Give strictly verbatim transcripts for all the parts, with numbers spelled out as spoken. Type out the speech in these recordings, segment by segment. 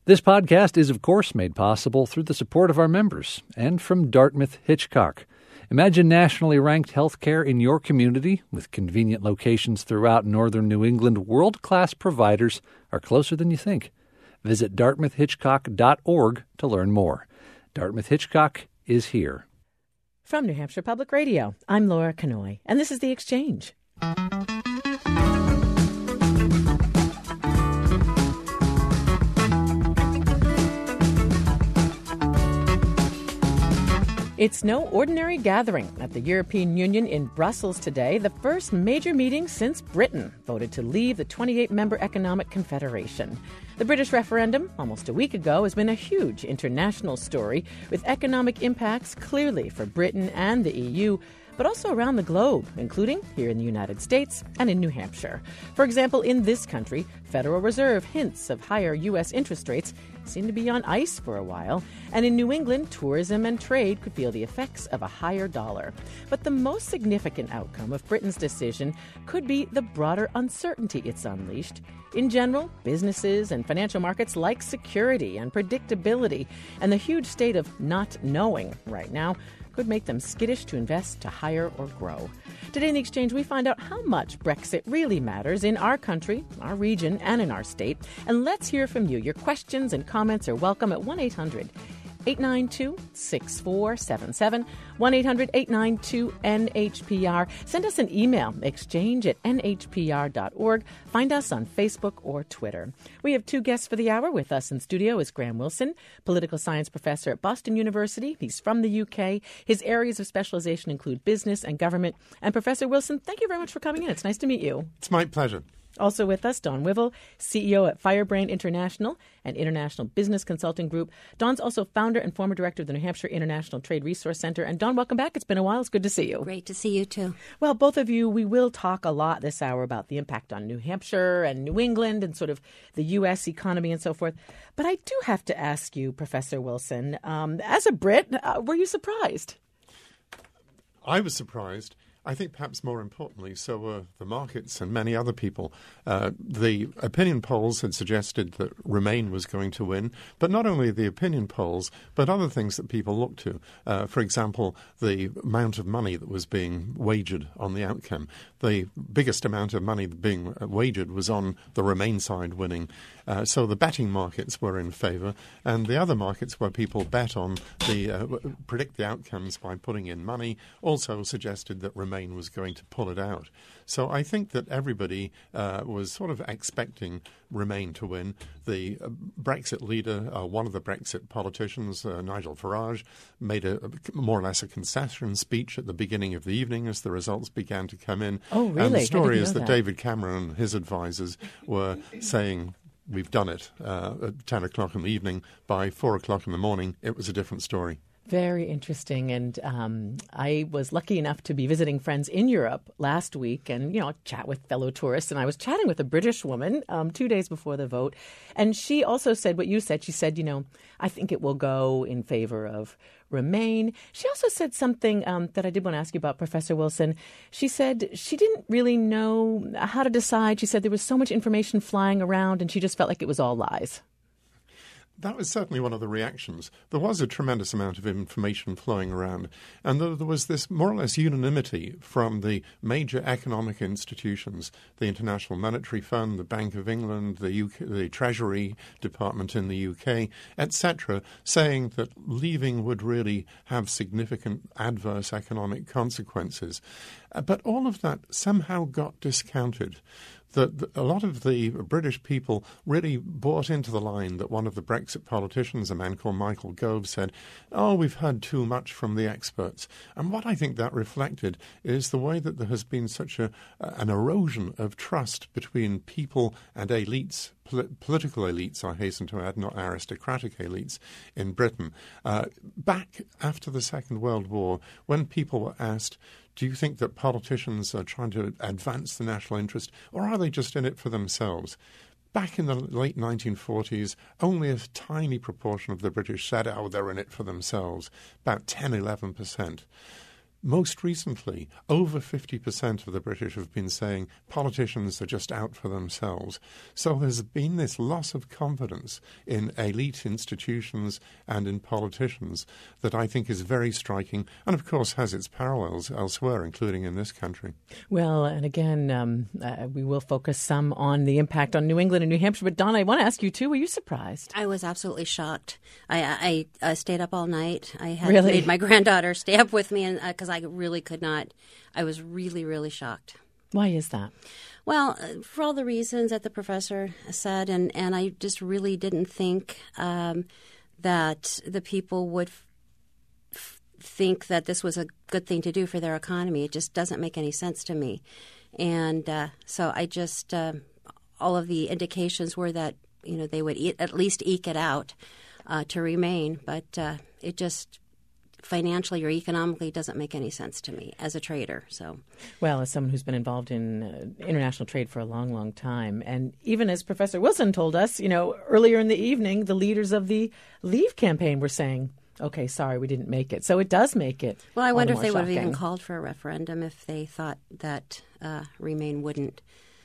This podcast is, of course, made possible through the support of our members and from Dartmouth Hitchcock. Imagine nationally ranked healthcare in your community with convenient locations throughout northern New England. World-class providers are closer than you think. Visit dartmouth hitchcock dot org to learn more. Dartmouth Hitchcock is here. From New Hampshire Public Radio, I'm Laura Kanoy, and this is The Exchange. It's no ordinary gathering at the European Union in Brussels today, the first major meeting since Britain voted to leave the twenty-eight member Economic Confederation. The British referendum, almost a week ago, has been a huge international story, with economic impacts clearly for Britain and the E U, but also around the globe, including here in the United States and in New Hampshire. For example, in this country, Federal Reserve hints of higher U S interest rates seem to be on ice for a while, and in New England, tourism and trade could feel the effects of a higher dollar. But the most significant outcome of Britain's decision could be the broader uncertainty it's unleashed. In general, businesses and financial markets like security and predictability, and the huge state of not knowing right now could make them skittish to invest, to hire, or grow. Today in The Exchange, we find out how much Brexit really matters in our country, our region, and in our state. And let's hear from you. Your questions and comments are welcome at one eight hundred eight nine two six four seven seven, one eight hundred eight nine two N H P R. Send us an email, exchange at N H P R dot org. Find us on Facebook or Twitter. We have two guests for the hour. With us in studio is Graham Wilson, political science professor at Boston University. He's from the U K. His areas of specialization include business and government. And Professor Wilson, thank you very much for coming in. It's nice to meet you. It's my pleasure. Also with us, Don Wivel, C E O at Firebrand International, an international business consulting group. Don's also founder and former director of the New Hampshire International Trade Resource Center. And Don, welcome back. It's been a while. It's good to see you. Great to see you, too. Well, both of you, we will talk a lot this hour about the impact on New Hampshire and New England and sort of the U S economy and so forth. But I do have to ask you, Professor Wilson, um, as a Brit, uh, were you surprised? I was surprised. I think perhaps more importantly, so were the markets and many other people. Uh, the opinion polls had suggested that Remain was going to win, but not only the opinion polls, but other things that people looked to. Uh, for example, the amount of money that was being wagered on the outcome. The biggest amount of money being wagered was on the Remain side winning. Uh, so the betting markets were in favour, and the other markets where people bet on the uh, predict the outcomes by putting in money also suggested that Remain was going to pull it out. So I think that everybody uh, was sort of expecting Remain to win. The uh, Brexit leader, uh, one of the Brexit politicians, uh, Nigel Farage, made a, a more or less a concession speech at the beginning of the evening as the results began to come in. Oh, really? And the story is that, that David Cameron and his advisors were saying, we've done it uh, at ten o'clock in the evening. By four o'clock in the morning, it was a different story. Very interesting. And um, I was lucky enough to be visiting friends in Europe last week and, you know, chat with fellow tourists. And I was chatting with a British woman um, two days before the vote. And she also said what you said. She said, you know, I think it will go in favor of Remain. She also said something um, that I did want to ask you about, Professor Wilson. She said she didn't really know how to decide. She said there was so much information flying around and she just felt like it was all lies. That was certainly one of the reactions. There was a tremendous amount of information flowing around, and there was this more or less unanimity from the major economic institutions, the International Monetary Fund, the Bank of England, the U K, the Treasury Department in the U K, et cetera, saying that leaving would really have significant adverse economic consequences. Uh, but all of that somehow got discounted. That a lot of the British people really bought into the line that one of the Brexit politicians, a man called Michael Gove, said, oh, we've heard too much from the experts. And what I think that reflected is the way that there has been such a, an erosion of trust between people and elites, pol- political elites, I hasten to add, not aristocratic elites in Britain. Uh, back after the Second World War, when people were asked, do you think that politicians are trying to advance the national interest, or are they just in it for themselves? Back in the late nineteen forties, only a tiny proportion of the British said, oh, they're in it for themselves, about ten, eleven percent. most recently, over fifty percent of the British have been saying politicians are just out for themselves. So there's been this loss of confidence in elite institutions and in politicians that I think is very striking and, of course, has its parallels elsewhere, including in this country. Well, and again, um, uh, we will focus some on the impact on New England and New Hampshire. But, Donna, I want to ask you, too, were you surprised? I was absolutely shocked. I, I, I stayed up all night. I had Really? made my granddaughter stay up with me because uh, I really could not. I was really, really shocked. Why is that? Well, uh, for all the reasons that the professor said, and, and I just really didn't think um, that the people would f- f- think that this was a good thing to do for their economy. It just doesn't make any sense to me. And uh, so I just, uh, all of the indications were that, you know, they would e- at least eke it out uh, to remain. But uh, it just financially or economically doesn't make any sense to me as a trader. So, well, as someone who's been involved in uh, international trade for a long, long time, and even as Professor Wilson told us, you know, earlier in the evening, the leaders of the Leave campaign were saying, okay, sorry, we didn't make it. So it does make it. Well, I wonder the if they more would have even shocking. called for a referendum if they thought that uh, Remain wouldn't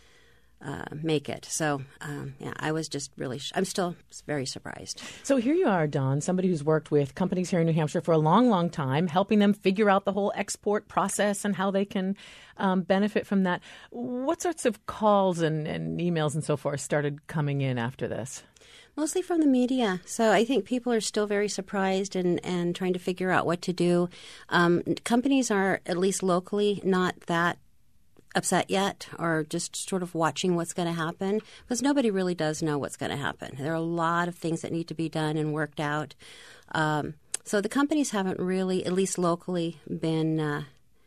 Uh, make it. So, um, yeah, I was just really, sh- I'm still very surprised. So here you are, Don, somebody who's worked with companies here in New Hampshire for a long, long time, helping them figure out the whole export process and how they can um, benefit from that. What sorts of calls and, and emails and so forth started coming in after this? Mostly from the media. So I think people are still very surprised and, and trying to figure out what to do. Um, companies are, at least locally, not that upset yet, or just sort of watching what's going to happen, because nobody really does know what's going to happen. There are a lot of things that need to be done and worked out. Um, so the companies haven't really, at least locally, been, uh,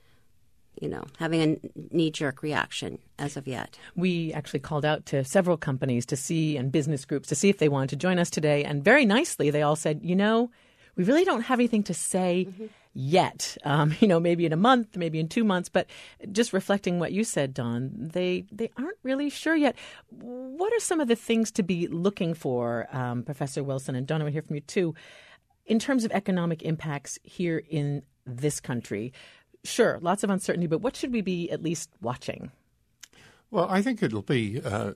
you know, having a knee-jerk reaction as of yet. We actually called out to several companies to see, and business groups, to see if they wanted to join us today. And very nicely, they all said, you know, we really don't have anything to say mm-hmm. yet. Um, you know, maybe in a month, maybe in two months. But just reflecting what you said, Don, they they aren't really sure yet. What are some of the things to be looking for, um, Professor Wilson, and Don, I want to hear from you too, in terms of economic impacts here in this country? Sure, lots of uncertainty, but what should we be at least watching? Well, I think it'll be uh,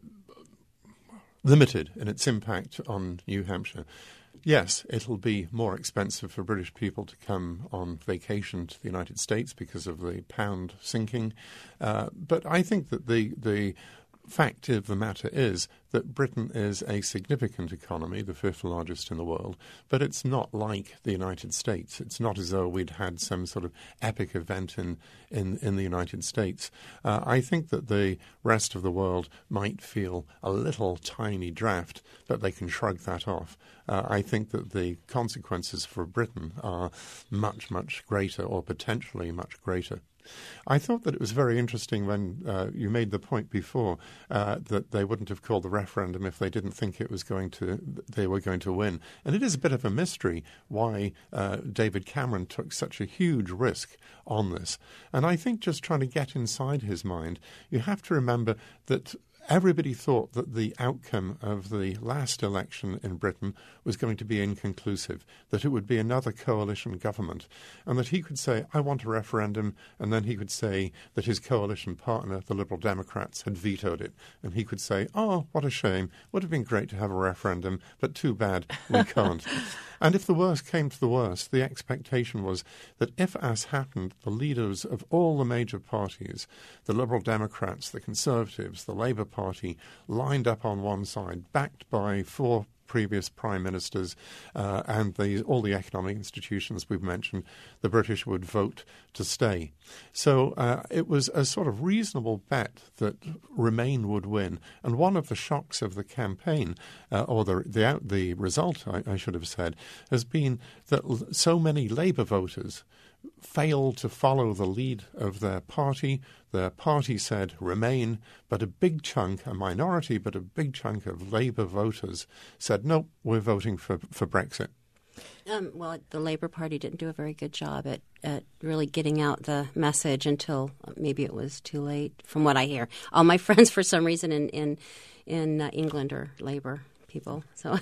limited in its impact on New Hampshire. Yes, it'll be more expensive for British people to come on vacation to the United States because of the pound sinking. Uh, but I think that the the fact of the matter is that Britain is a significant economy, the fifth largest in the world, but it's not like the United States. It's not as though we'd had some sort of epic event in, in, in the United States. Uh, I think that the rest of the world might feel a little tiny draft, but they can shrug that off. Uh, I think that the consequences for Britain are much, much greater, or potentially much greater. I thought that it was very interesting when uh, you made the point before uh, that they wouldn't have called the referendum if they didn't think it was going to they were going to win. And it is a bit of a mystery why uh, David Cameron took such a huge risk on this. And I think just trying to get inside his mind, you have to remember that everybody thought that the outcome of the last election in Britain was going to be inconclusive, that it would be another coalition government, and that he could say, I want a referendum, and then he could say that his coalition partner, the Liberal Democrats, had vetoed it. And he could say, oh, what a shame. Would have been great to have a referendum, but too bad, we can't. And if the worst came to the worst, the expectation was that if, as happened, the leaders of all the major parties, the Liberal Democrats, the Conservatives, the Labour Party, lined up on one side, backed by four previous prime ministers uh, and the, all the economic institutions we've mentioned, the British would vote to stay. So uh, it was a sort of reasonable bet that Remain would win. And one of the shocks of the campaign, uh, or the the, out, the result, I, I should have said, has been that l- so many Labour voters failed to follow the lead of their party. Their party said Remain, but a big chunk, a minority, but a big chunk of Labour voters said, nope, we're voting for, for Brexit. Um, well, the Labour Party didn't do a very good job at, at really getting out the message until maybe it was too late, from what I hear. All my friends, for some reason, in, in, in uh, England are Labour people. So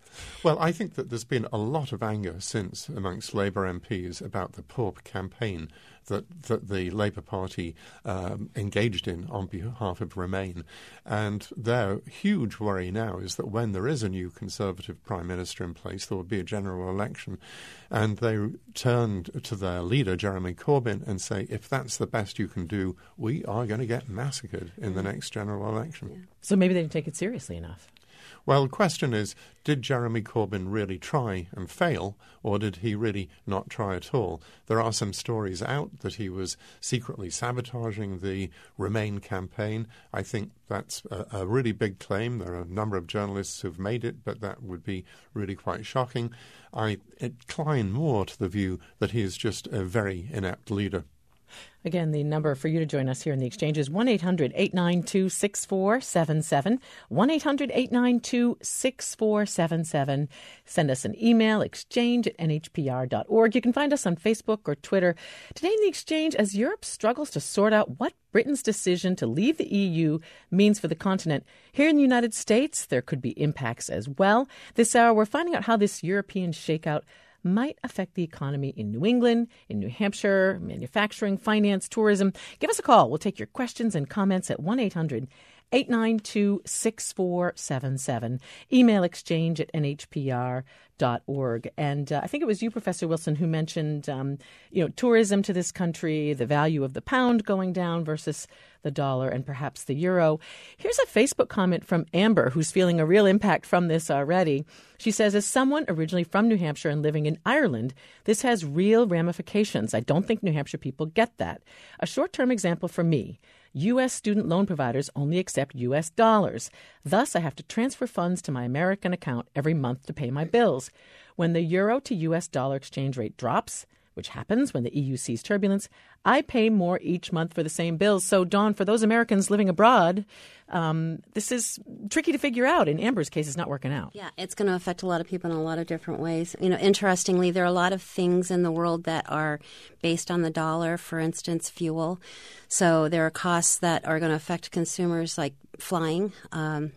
Well, I think that there's been a lot of anger since amongst Labour M Ps about the poor campaign that, that the Labour Party um, engaged in on behalf of Remain. And their huge worry now is that when there is a new Conservative Prime Minister in place, there will be a general election. And they turned to their leader, Jeremy Corbyn, and say, if that's the best you can do, we are going to get massacred in the next general election. Yeah. So maybe they didn't take it seriously enough. Well, the question is, did Jeremy Corbyn really try and fail, or did he really not try at all? There are some stories out that he was secretly sabotaging the Remain campaign. I think that's a, a really big claim. There are a number of journalists who've made it, but that would be really quite shocking. I incline more to the view that he is just a very inept leader. Again, the number for you to join us here in the Exchange is one eight hundred eight nine two six four seven seven, one eight hundred eight nine two six four seven seven. Send us an email, exchange at n h p r dot org. You can find us on Facebook or Twitter. Today in the Exchange, as Europe struggles to sort out what Britain's decision to leave the E U means for the continent. Here in the United States, there could be impacts as well. This hour, we're finding out how this European shakeout might affect the economy in New England, in New Hampshire, manufacturing, finance, tourism. Give us a call. We'll take your questions and comments at one eight hundred eight nine two six four seven seven. Email exchange at n h p r dot org. And uh, I think it was you, Professor Wilson, who mentioned, um, you know, tourism to this country, the value of the pound going down versus the dollar and perhaps the euro. Here's a Facebook comment from Amber, who's feeling a real impact from this already. She says, as someone originally from New Hampshire and living in Ireland, this has real ramifications. I don't think New Hampshire people get that. A short-term example for me. U S student loan providers only accept U S dollars. Thus, I have to transfer funds to my American account every month to pay my bills. When the euro to U S dollar exchange rate drops, which happens when the E U sees turbulence, I pay more each month for the same bills. So, Dawn, for those Americans living abroad, um, this is tricky to figure out. In Amber's case, it's not working out. Yeah, it's going to affect a lot of people in a lot of different ways. You know, interestingly, there are a lot of things in the world that are based on the dollar, for instance, fuel. So there are costs that are going to affect consumers like flying. Um,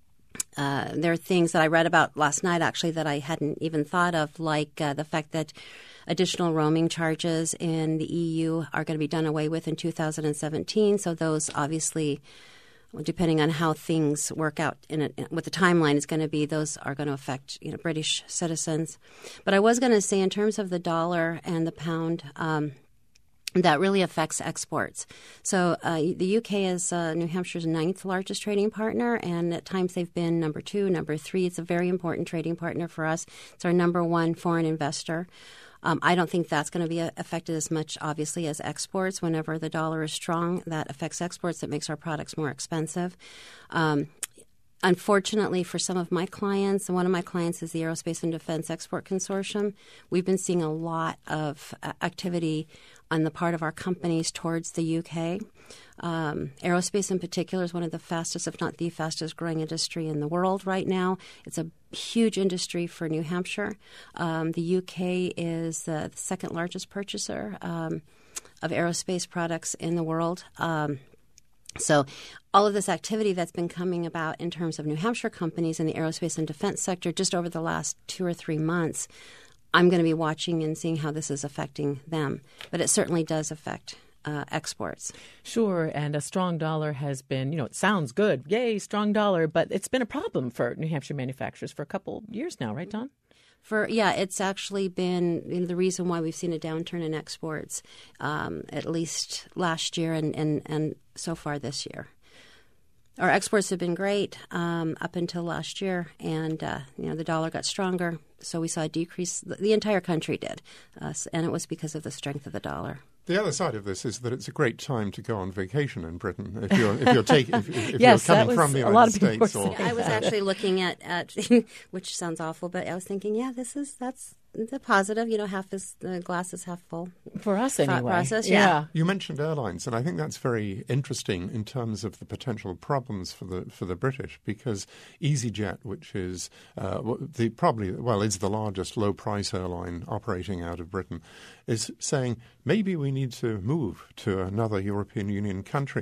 uh, there are things that I read about last night, actually, that I hadn't even thought of, like uh, the fact that additional roaming charges in the E U are going to be done away with in two thousand seventeen. So those obviously, depending on how things work out in a, what the timeline is going to be, those are going to affect, you know, British citizens. But I was going to say, in terms of the dollar and the pound, um, that really affects exports. So uh, the U K is uh, New Hampshire's ninth largest trading partner, and at times they've been number two, number three. It's a very important trading partner for us. It's our number one foreign investor. Um, I don't think that's going to be affected as much, obviously, as exports. Whenever the dollar is strong, that affects exports. That makes our products more expensive. Um, unfortunately, for some of my clients, and one of my clients is the Aerospace and Defense Export Consortium, we've been seeing a lot of uh, activity on the part of our companies towards the U K. Um, aerospace in particular is one of the fastest, if not the fastest growing industry in the world right now. It's a huge industry for New Hampshire. Um, the U K is the second largest purchaser um, of aerospace products in the world. Um, so all of this activity that's been coming about in terms of New Hampshire companies in the aerospace and defense sector just over the last two or three months, I'm going to be watching and seeing how this is affecting them. But it certainly does affect uh, exports. Sure, and a strong dollar has been, you know, it sounds good. Yay, strong dollar. But it's been a problem for New Hampshire manufacturers for a couple years now, right, Dawn? For yeah, it's actually been you know, the reason why we've seen a downturn in exports, um, at least last year and, and, and so far this year. Our exports have been great um, up until last year, and uh, you know the dollar got stronger, so we saw a decrease. The entire country did, uh, and it was because of the strength of the dollar. The other side of this is that it's a great time to go on vacation in Britain if you're if you're taking if, if yes, you're coming that was from the a United lot of people States. Or, Yeah, I was actually looking at, at which sounds awful, but I was thinking, yeah, this is that's the positive. You know, half is the glass is half full. For us, Thought anyway. process, yeah. yeah. You mentioned airlines, and I think that's very interesting in terms of the potential problems for the for the British, because EasyJet, which is uh, the probably well, is the largest low price airline operating out of Britain, is saying maybe we need to move to another European Union country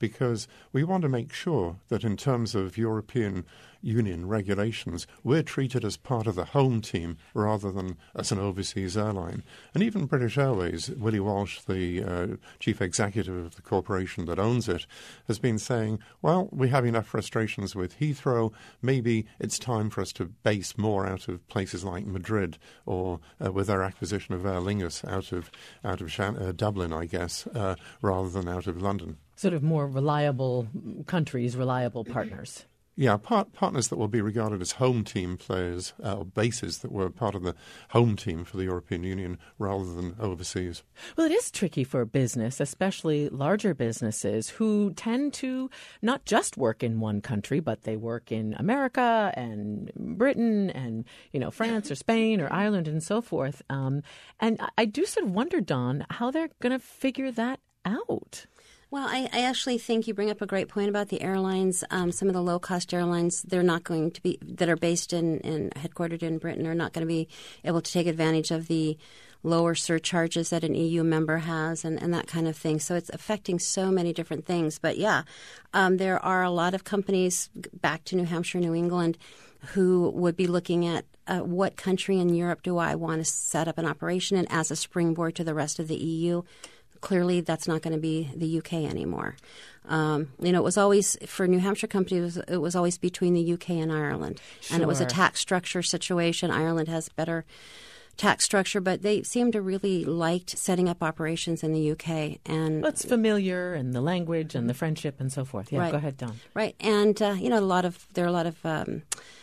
because we want to make sure that in terms of European Union regulations, we're treated as part of the home team rather than as an overseas airline. And even British Airways, Willie Walsh, the uh, chief executive of the corporation that owns it, has been saying, well, we have enough frustrations with Heathrow. Maybe it's time for us to base more out of places like Madrid, or uh, with our acquisition of Aer Lingus out of out of Shan- uh, Dublin, I guess, uh, rather than out of London. Sort of more reliable countries, reliable partners. Yeah, part, partners that will be regarded as home team players, uh, or bases that were part of the home team for the European Union rather than overseas. Well, it is tricky for business, especially larger businesses who tend to not just work in one country, but they work in America and Britain and, you know, France or Spain or Ireland and so forth. Um, and I do sort of wonder, Dawn, how they're going to figure that out. Well, I, I actually think you bring up a great point about the airlines. Um, some of the low-cost airlines, they're not going to be that are based in and headquartered in Britain, are not going to be able to take advantage of the lower surcharges that an E U member has and, and that kind of thing. So it's affecting so many different things. But yeah, um, there are a lot of companies back to New Hampshire, New England, who would be looking at uh, what country in Europe do I want to set up an operation in as a springboard to the rest of the E U. Clearly, that's not going to be the U K anymore. Um, you know, it was always, for New Hampshire companies, it was always between the U K and Ireland. Sure. And it was a tax structure situation. Ireland has better tax structure, but they seem to really liked setting up operations in the U K. And well, it's familiar, and the language and the friendship and so forth. Yeah, right. Go ahead, Dawn. Right. And, uh, you know, a lot of, there are a lot of um,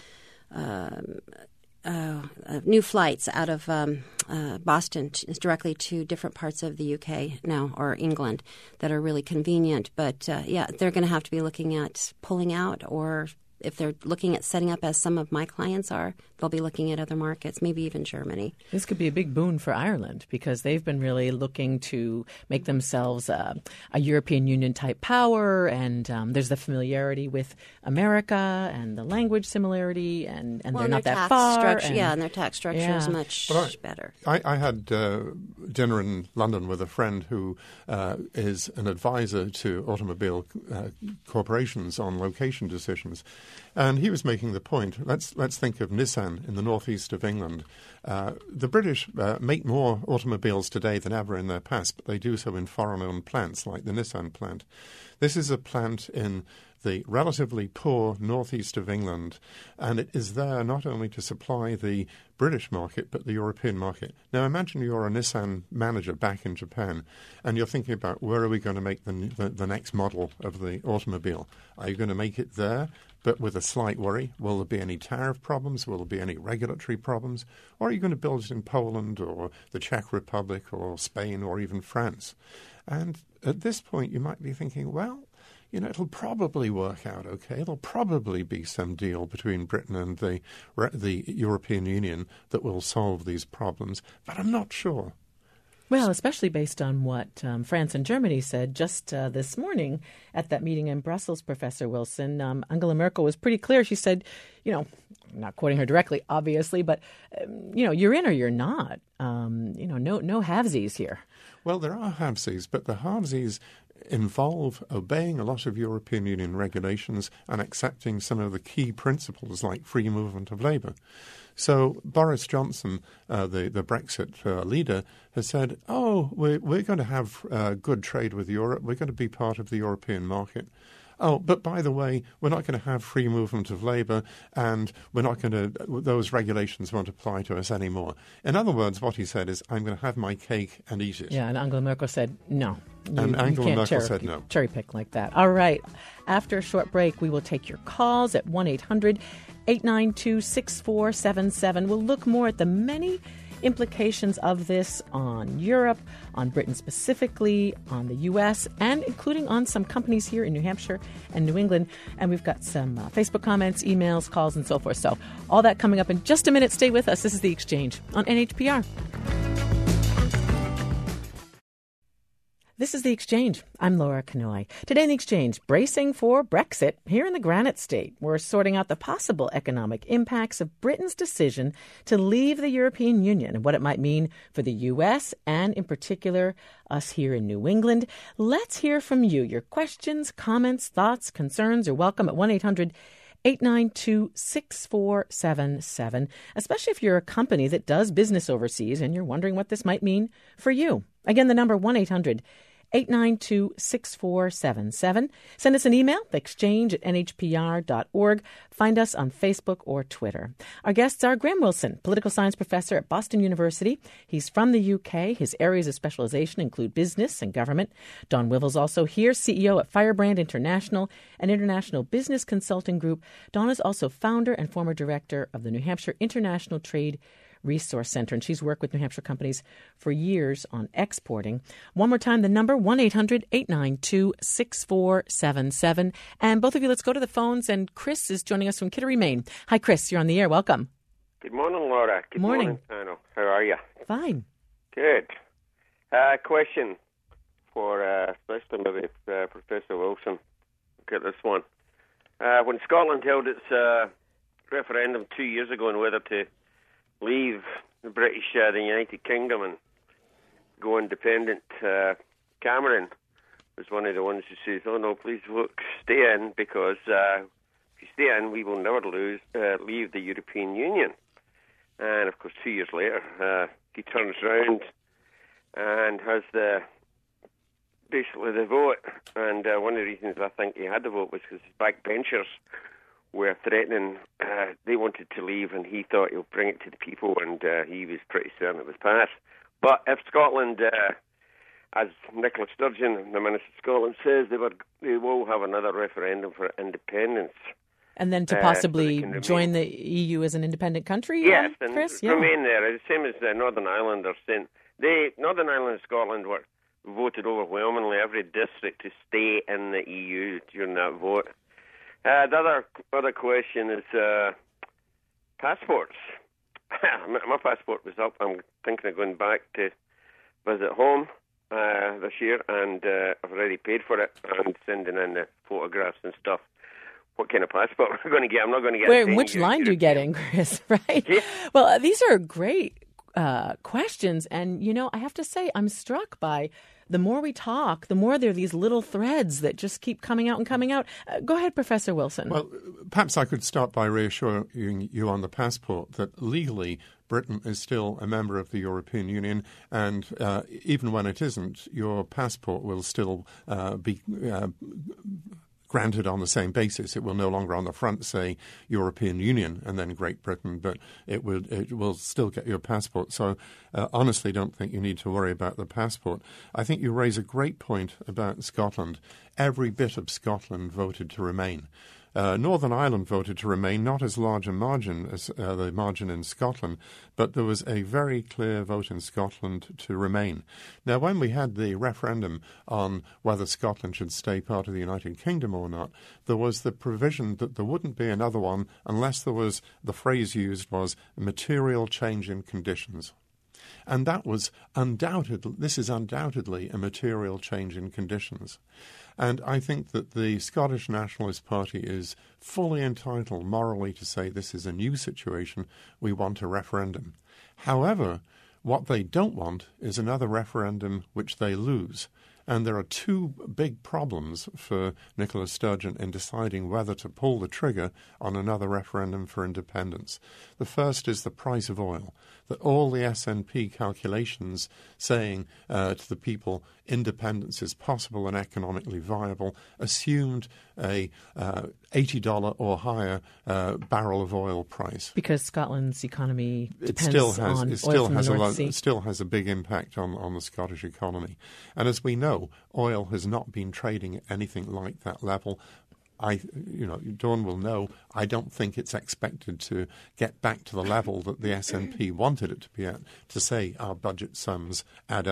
um, Uh, uh, new flights out of um, uh, Boston t- directly to different parts of the U K now, or England, that are really convenient. But, uh, yeah, they're going to have to be looking at pulling out, or if they're looking at setting up as some of my clients are, they'll be looking at other markets, maybe even Germany. This could be a big boon for Ireland because they've been really looking to make themselves uh, a European Union type power, and um, there's the familiarity with America and the language similarity, and, and well, they're and not their that tax far. Structure, and, yeah, and their tax structure yeah. is much I, better. I, I had uh, dinner in London with a friend who uh, is an advisor to automobile uh, corporations on location decisions. And he was making the point, let's let's think of Nissan in the northeast of England. Uh, the British uh, make more automobiles today than ever in their past, but they do so in foreign-owned plants like the Nissan plant. This is a plant in the relatively poor northeast of England, and it is there not only to supply the British market but the European market. Now imagine you're a Nissan manager back in Japan and you're thinking about where are we going to make the, the, the next model of the automobile. Are you going to make it there, but with a slight worry? Will there be any tariff problems? Will there be any regulatory problems? Or are you going to build it in Poland or the Czech Republic or Spain or even France? And at this point you might be thinking, well, you know, it'll probably work out okay. There'll probably be some deal between Britain and the the European Union that will solve these problems, but I'm not sure. Well, especially based on what um, France and Germany said just uh, this morning at that meeting in Brussels, Professor Wilson. Um, Angela Merkel was pretty clear. She said, you know, I'm not quoting her directly, obviously, but, um, you know, you're in or you're not. Um, you know, no no halvesies here. Well, there are halvesies, but the halvesies involve obeying a lot of European Union regulations and accepting some of the key principles like free movement of labour. So Boris Johnson, uh, the, the Brexit uh, leader, has said, oh, we're, we're going to have uh, good trade with Europe. We're going to be part of the European market. Oh, but by the way, we're not going to have free movement of labour, and we're not going to, those regulations won't apply to us anymore. In other words, what he said is, I'm going to have my cake and eat it. Yeah, and Angela Merkel said, no. You, and you Angela can't Merkel cherry, said no. Cherry pick like that. All right. After a short break, we will take your calls at one eight hundred eight nine two six four seven seven. We'll look more at the many implications of this on Europe, on Britain specifically, on the U S, and including on some companies here in New Hampshire and New England. And we've got some uh, Facebook comments, emails, calls, and so forth. So all that coming up in just a minute. Stay with us. This is The Exchange on N H P R. This is The Exchange. I'm Laura Kanoy. Today in The Exchange, bracing for Brexit here in the Granite State. We're sorting out the possible economic impacts of Britain's decision to leave the European Union and what it might mean for the U S and, in particular, us here in New England. Let's hear from you. Your questions, comments, thoughts, concerns are welcome at one eight hundred eight nine two six four seven seven, especially if you're a company that does business overseas and you're wondering what this might mean for you. Again, the number one eight hundred eight nine two six four seven seven. Send us an email, exchange at n h p r dot org. Find us on Facebook or Twitter. Our guests are Graham Wilson, political science professor at Boston University. He's from the U K. His areas of specialization include business and government. Don Wivel's also here, C E O at Firebrand International, an international business consulting group. Don is also founder and former director of the New Hampshire International Trade Resource Center, and she's worked with New Hampshire companies for years on exporting. One more time, the number, one eight hundred eight nine two six four seven seven. And both of you, let's go to the phones, and Chris is joining us from Kittery, Maine. Hi, Chris. You're on the air. Welcome. Good morning, Laura. Good morning. morning, panel. How are you? Fine. Good. Uh, question for uh, especially maybe uh, Professor Wilson. Get this one. Uh, when Scotland held its uh, referendum two years ago on whether to leave the British, uh, the United Kingdom and go independent, uh, Cameron was one of the ones who says, oh no, please look, stay in, because uh, if you stay in, we will never lose, uh, leave the European Union. And of course, two years later, uh, he turns round and has the basically the vote. And uh, one of the reasons I think he had the vote was because his backbenchers were threatening, uh, they wanted to leave, and he thought he'll bring it to the people, and uh, he was pretty certain it was passed. But if Scotland, uh, as Nicola Sturgeon, the Minister of Scotland, says, they, were, they will have another referendum for independence. And then to uh, possibly so join the E U as an independent country? Yes, um, and Chris? Yeah. remain there. The same as uh, Northern Ireland are saying. They, Northern Ireland and Scotland were voted overwhelmingly, every district, to stay in the E U during that vote. Uh, the other other question is uh, passports. My passport was up. I'm thinking of going back to visit home uh, this year, and uh, I've already paid for it and sending in the photographs and stuff. What kind of passport am I going to get? I'm not going to get. Where, which line do you get in, Chris? Right? Yeah. Well, uh, these are great uh, questions, and you know, I have to say, I'm struck by. The more we talk, the more there are these little threads that just keep coming out and coming out. Uh, go ahead, Professor Wilson. Well, perhaps I could start by reassuring you on the passport that legally Britain is still a member of the European Union, and uh, even when it isn't, your passport will still uh, be uh, granted on the same basis. It will no longer on the front say European Union and then Great Britain, but it will it will still get your passport. So uh, honestly, don't think you need to worry about the passport. I think you raise a great point about Scotland. Every bit of Scotland voted to remain. Uh, Northern Ireland voted to remain, not as large a margin as uh, the margin in Scotland, but there was a very clear vote in Scotland to remain. Now, when we had the referendum on whether Scotland should stay part of the United Kingdom or not, there was the provision that there wouldn't be another one unless there was, the phrase used was, material change in conditions. And that was undoubtedly, this is undoubtedly a material change in conditions. And I think that the Scottish Nationalist Party is fully entitled morally to say this is a new situation, we want a referendum. However, what they don't want is another referendum which they lose. And there are two big problems for Nicola Sturgeon in deciding whether to pull the trigger on another referendum for independence. The first is the price of oil, that all the S N P calculations saying uh, to the people independence is possible and economically viable assumed a uh, eighty dollars or higher uh, barrel of oil price. Because Scotland's economy depends it still has, on it oil still from has the a North lot, Sea. It still has a big impact on, on the Scottish economy. And as we know, oil has not been trading at anything like that level. I, you know, Dawn will know, I don't think it's expected to get back to the level that the S N P wanted it to be at, to say our budget sums add up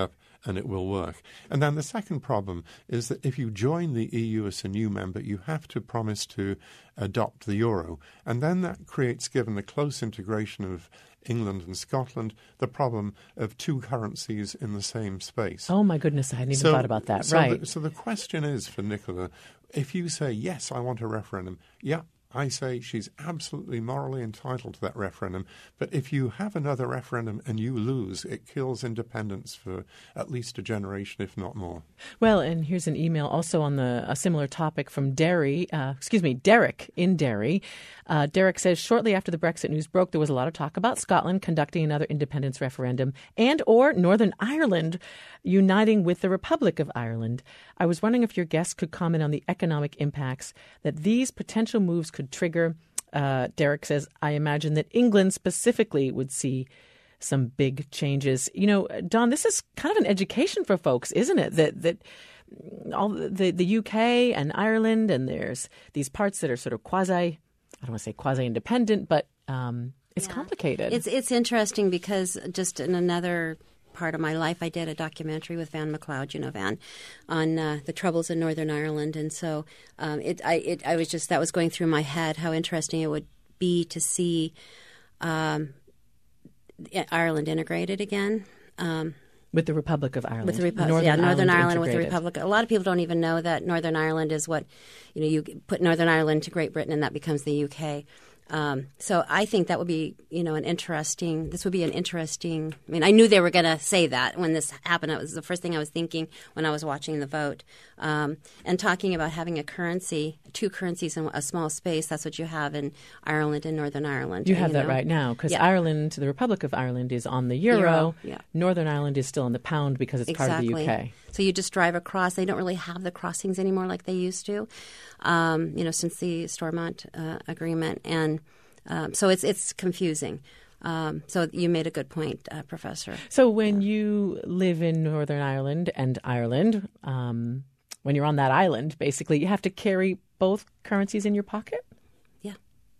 and it will work. And then the second problem is that if you join the E U as a new member, you have to promise to adopt the euro. And then that creates, given the close integration of England and Scotland, the problem of two currencies in the same space. Oh, my goodness, I hadn't even so, thought about that. So right. The, so the question is for Nicola, if you say, yes, I want a referendum, yeah, I say she's absolutely morally entitled to that referendum. But if you have another referendum and you lose, it kills independence for at least a generation, if not more. Well, and here's an email also on the a similar topic from Derry, uh, excuse me, Derek in Derry. Uh, Derek says, shortly after the Brexit news broke, there was a lot of talk about Scotland conducting another independence referendum and or Northern Ireland uniting with the Republic of Ireland. I was wondering if your guests could comment on the economic impacts that these potential moves could trigger. Uh, Derek says, I imagine that England specifically would see some big changes. You know, Don, this is kind of an education for folks, isn't it? That that all the, the U K and Ireland, and there's these parts that are sort of quasi, I don't want to say quasi-independent, but um, it's yeah. complicated. It's it's interesting because just in another part of my life, I did a documentary with Van MacLeod, you know Van, on uh, the troubles in Northern Ireland, and so um, it I it I was just that was going through my head how interesting it would be to see um, Ireland integrated again. Um, with the Republic of Ireland. With the Republic, Northern yeah, Northern Ireland, Ireland with the Republic. A lot of people don't even know that Northern Ireland is what, you know, you put Northern Ireland to Great Britain and that becomes the U K. Um, so I think that would be, you know, an interesting, this would be an interesting, I mean, I knew they were going to say that when this happened. It was the first thing I was thinking when I was watching the vote. Um, and talking about having a currency, two currencies in a small space, that's what you have in Ireland and Northern Ireland. You have you that know? right now because yeah. Ireland, the Republic of Ireland is on the euro. Euro, yeah. Northern Ireland is still on the pound because it's exactly. part of the U K. So you just drive across. They don't really have the crossings anymore like they used to, um, you know, since the Stormont uh, Agreement. And Um, so it's it's confusing. Um, so you made a good point, uh, Professor. So when you live in Northern Ireland and Ireland, um, when you're on that island, basically, you have to carry both currencies in your pocket? Yeah.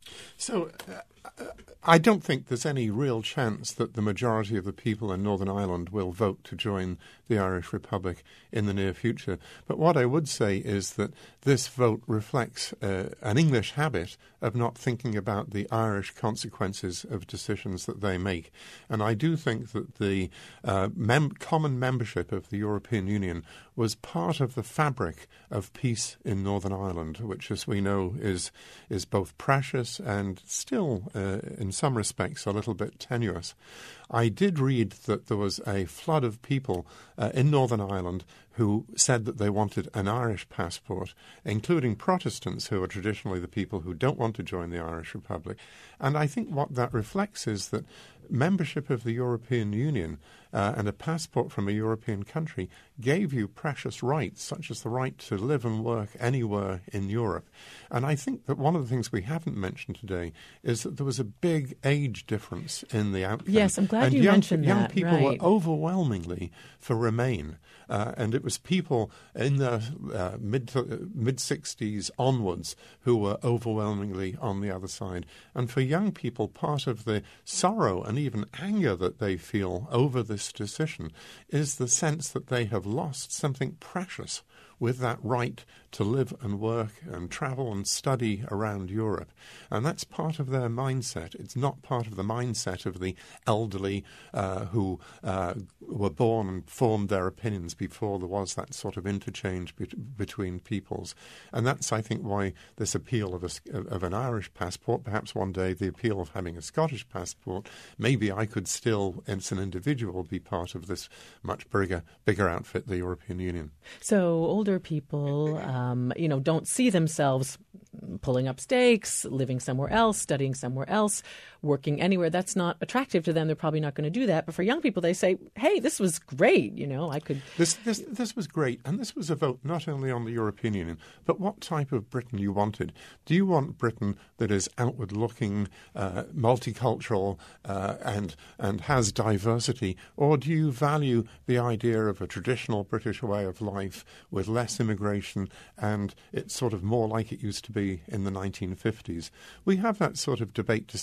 So uh, I don't think there's any real chance that the majority of the people in Northern Ireland will vote to join the Irish Republic in the near future. But what I would say is that this vote reflects uh, an English habit of not thinking about the Irish consequences of decisions that they make. And I do think that the uh, mem- common membership of the European Union was part of the fabric of peace in Northern Ireland, which, as we know, is is both precious and still, uh, in some respects, a little bit tenuous. I did read that there was a flood of people uh, in Northern Ireland who said that they wanted an Irish passport, including Protestants, who are traditionally the people who don't want to join the Irish Republic. And I think what that reflects is that membership of the European Union uh, and a passport from a European country gave you precious rights, such as the right to live and work anywhere in Europe. And I think that one of the things we haven't mentioned today is that there was a big age difference in the outcome. Yes, I'm glad and you young, mentioned young that. people right. were overwhelmingly for Remain. Uh, and it was people in the uh, mid uh, mid sixties onwards who were overwhelmingly on the other side. And for young people, part of the sorrow and even anger that they feel over this decision is the sense that they have lost something precious with that right to live and work and travel and study around Europe. And that's part of their mindset. It's not part of the mindset of the elderly uh, who uh, were born and formed their opinions before there was that sort of interchange be- between peoples. And that's, I think, why this appeal of, a, of an Irish passport, perhaps one day the appeal of having a Scottish passport, maybe I could still, as an individual, be part of this much bigger, bigger outfit, the European Union. So older people, um, you know, don't see themselves pulling up stakes, living somewhere else, studying somewhere else, working anywhere. That's not attractive to them. They're probably not going to do that. But for young people, they say, hey, this was great. You know, I could. This, this, this was great. And this was a vote not only on the European Union, but what type of Britain you wanted. Do you want Britain that is outward looking, uh, multicultural, uh, and, and has diversity? Or do you value the idea of a traditional British way of life with less immigration and it's sort of more like it used to be in the nineteen fifties? We have that sort of debate to some degree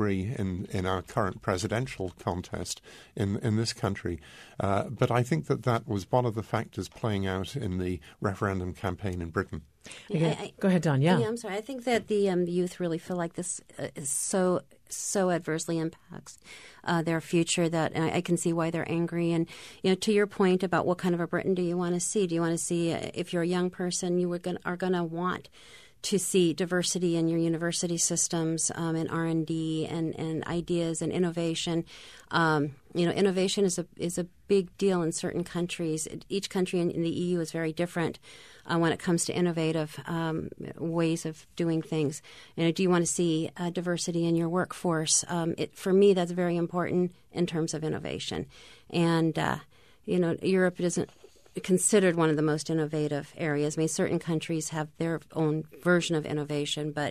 degree in, in our current presidential contest in, in this country. Uh, but I think that that was one of the factors playing out in the referendum campaign in Britain. Yeah, I, Go ahead, Dawn. Yeah. yeah, I'm sorry. I think that the um, youth really feel like this uh, is so so adversely impacts uh, their future that and I, I can see why they're angry. And you know, to your point about what kind of a Britain do you want to see? Do you want to see uh, if you're a young person, you were gonna, are going to want to see diversity in your university systems um, and R and D and, and ideas and innovation. Um, you know, innovation is a is a big deal in certain countries. Each country in, in the E U is very different uh, when it comes to innovative um, ways of doing things. You know, do you want to see uh, diversity in your workforce? Um, it, for me, that's very important in terms of innovation. And uh, you know, Europe isn't considered one of the most innovative areas. I mean, certain countries have their own version of innovation, but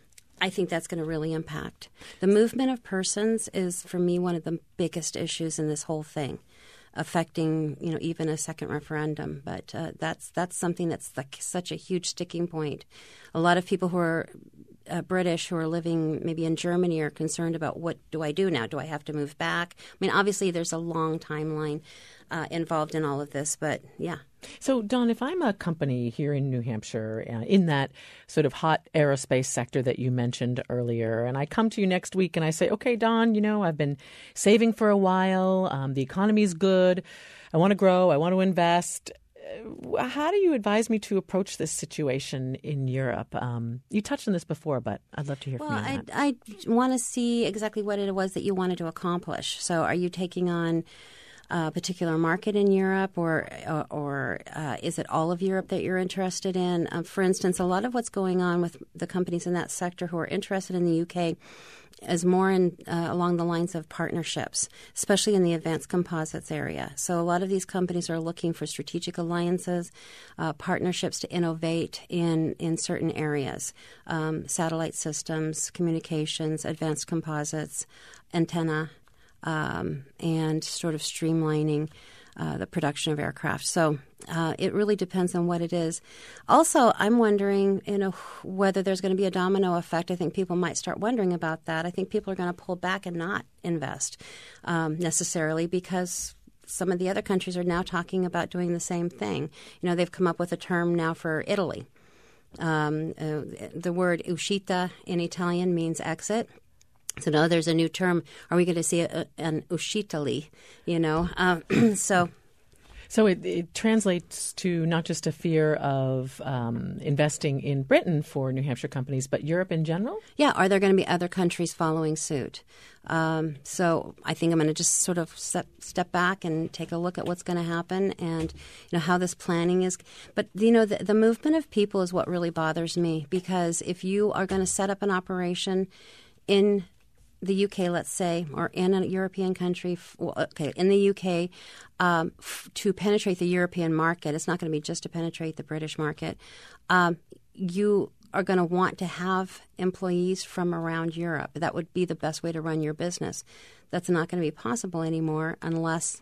I think that's going to really impact. The movement of persons is, for me, one of the biggest issues in this whole thing, affecting, you know, even a second referendum. But uh, that's that's something that's like such a huge sticking point. A lot of people who are uh, British who are living maybe in Germany are concerned about what do I do now? Do I have to move back? I mean, obviously, there's a long timeline Uh, involved in all of this, but yeah. So, Dawn, if I'm a company here in New Hampshire uh, in that sort of hot aerospace sector that you mentioned earlier, and I come to you next week and I say, okay, Dawn, you know, I've been saving for a while. Um, the economy's good. I want to grow. I want to invest. Uh, how do you advise me to approach this situation in Europe? Um, you touched on this before, but I'd love to hear well, from you on I, that. I want to see exactly what it was that you wanted to accomplish. So are you taking on a particular market in Europe, or or, or uh, is it all of Europe that you're interested in? Um, for instance, a lot of what's going on with the companies in that sector who are interested in the U K is more in uh, along the lines of partnerships, especially in the advanced composites area. So a lot of these companies are looking for strategic alliances, uh, partnerships to innovate in, in certain areas, um, satellite systems, communications, advanced composites, antenna, Um, and sort of streamlining uh, the production of aircraft. So uh, it really depends on what it is. Also, I'm wondering, you know, whether there's going to be a domino effect. I think people might start wondering about that. I think people are going to pull back and not invest um, necessarily because some of the other countries are now talking about doing the same thing. You know, they've come up with a term now for Italy. Um, uh, the word uscita in Italian means exit. So now there's a new term. Are we going to see a, an uscitali, you know? Um, so so it, it translates to not just a fear of um, investing in Britain for New Hampshire companies, but Europe in general? Yeah. Are there going to be other countries following suit? Um, so I think I'm going to just sort of step, step back and take a look at what's going to happen and, you know, how this planning is. But, you know, the, the movement of people is what really bothers me, because if you are going to set up an operation in the U K, let's say, or in a European country, well, okay, in the U K, um, f- to penetrate the European market, it's not going to be just to penetrate the British market. Um, you are going to want to have employees from around Europe. That would be the best way to run your business. That's not going to be possible anymore unless,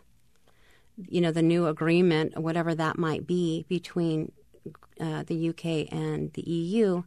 you know, the new agreement, whatever that might be, between uh, the U K and the E U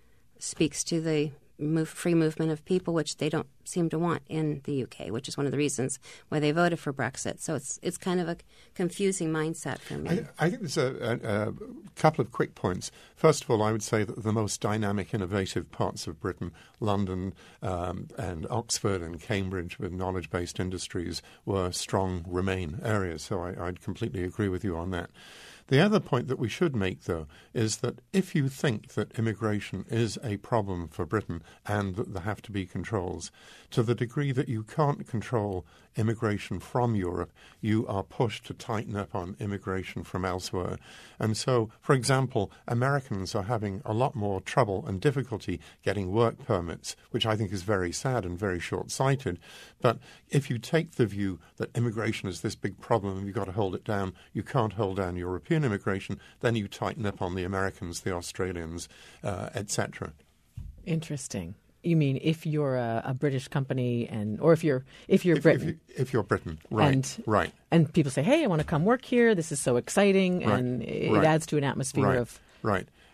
speaks to the Move, free movement of people, which they don't seem to want in the U K, which is one of the reasons why they voted for Brexit. So it's it's kind of a confusing mindset for me. I, I think there's a, a, a couple of quick points. First of all, I would say that the most dynamic, innovative parts of Britain, London um, and Oxford and Cambridge with knowledge-based industries, were strong Remain areas. So I, I'd completely agree with you on that. The other point that we should make, though, is that if you think that immigration is a problem for Britain and that there have to be controls, to the degree that you can't control immigration from Europe, you are pushed to tighten up on immigration from elsewhere. And so, for example, Americans are having a lot more trouble and difficulty getting work permits, which I think is very sad and very short-sighted. But if you take the view that immigration is this big problem and you've got to hold it down, you can't hold down European immigration, then you tighten up on the Americans, the Australians, uh, et cetera. Interesting. You mean if you're a, a British company, and or if you're if you're if, Britain, if, you, if you're Britain, right, and, right, and people say, "Hey, I want to come work here. This is so exciting," right, and it right, adds to an atmosphere right, of right.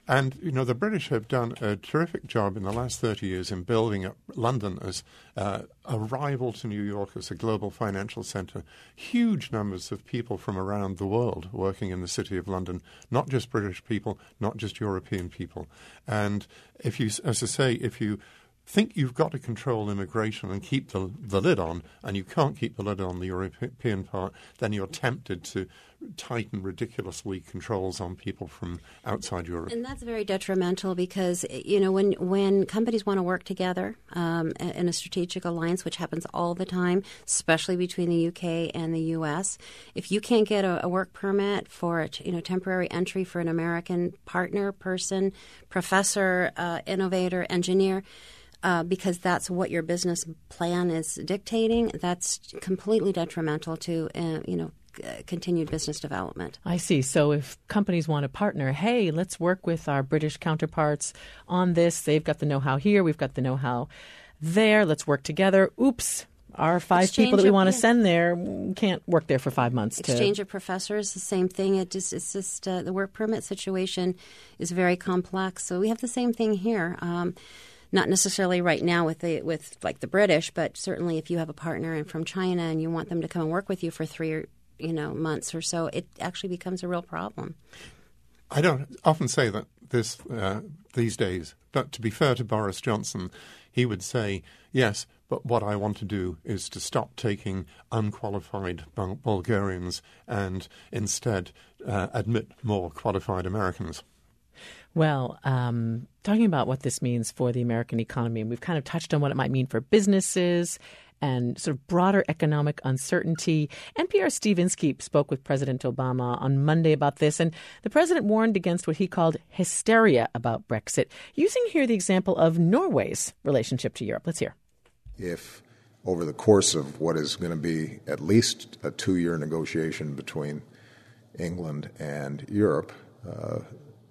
And, you know, the British have done a terrific job in the last thirty years in building up London as uh, a rival to New York as a global financial centre. Huge numbers of people from around the world working in the City of London, not just British people, not just European people. And if you, as I say, if you think you've got to control immigration and keep the, the lid on, and you can't keep the lid on the European part, then you're tempted to tighten ridiculously controls on people from outside Europe. And that's very detrimental because, you know, when when companies want to work together um, in a strategic alliance, which happens all the time, especially between the U K and the U S, if you can't get a, a work permit for, you know, temporary entry for an American partner, person, professor, uh, innovator, engineer, Uh, because that's what your business plan is dictating, that's completely detrimental to, uh, you know, c- continued business development. I see. So if companies want to partner, hey, let's work with our British counterparts on this. They've got the know-how here. We've got the know-how there. Let's work together. Oops. Our five Exchange people that we of, want to yeah. send there can't work there for five months. Exchange to... of professors, the same thing. It just, it's just uh, the work permit situation is very complex. So we have the same thing here. Um, Not necessarily right now with the with like the British, but certainly if you have a partner from China and you want them to come and work with you for three or, you know, months or so, it actually becomes a real problem. I don't often say that this uh, these days, but to be fair to Boris Johnson, he would say, yes, but what I want to do is to stop taking unqualified Bul- Bulgarians and instead uh, admit more qualified Americans. Well, um, talking about what this means for the American economy, and we've kind of touched on what it might mean for businesses and sort of broader economic uncertainty. N P R's Steve Inskeep spoke with President Obama on Monday about this, and the president warned against what he called hysteria about Brexit, using here the example of Norway's relationship to Europe. Let's hear. If over the course of what is going to be at least a two-year negotiation between England and Europe, uh,